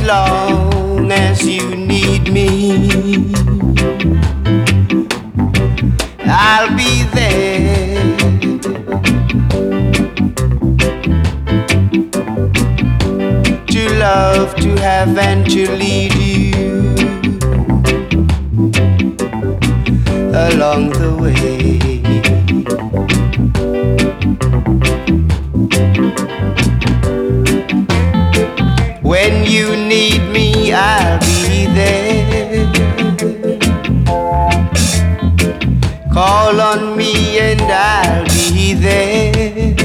long as you need me, I'll be there. To love, to have, and to lead you along the way. When you need me, I'll be there. Call on me and I'll be there.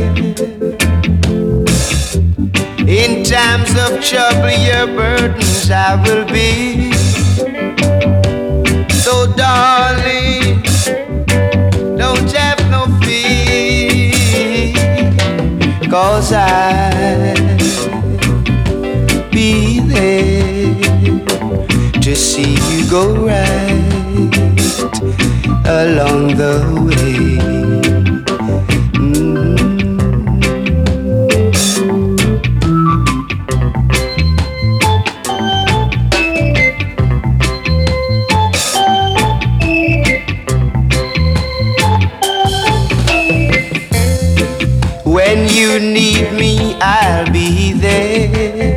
In times of trouble, your burdens I will be. So darling, don't have no fear, 'cause I'll be there to see you go right along the way. When you need me, I'll be there.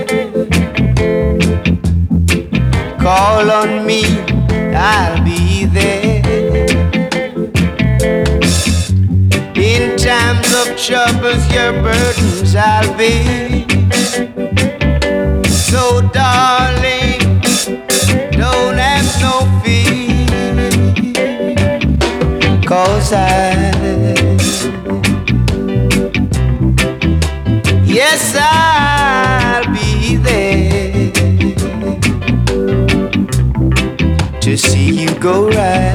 Call on me, I'll be there. In times of troubles, your burdens I'll be. So darling, don't have no fear, 'cause yes, I'll be there to see you go right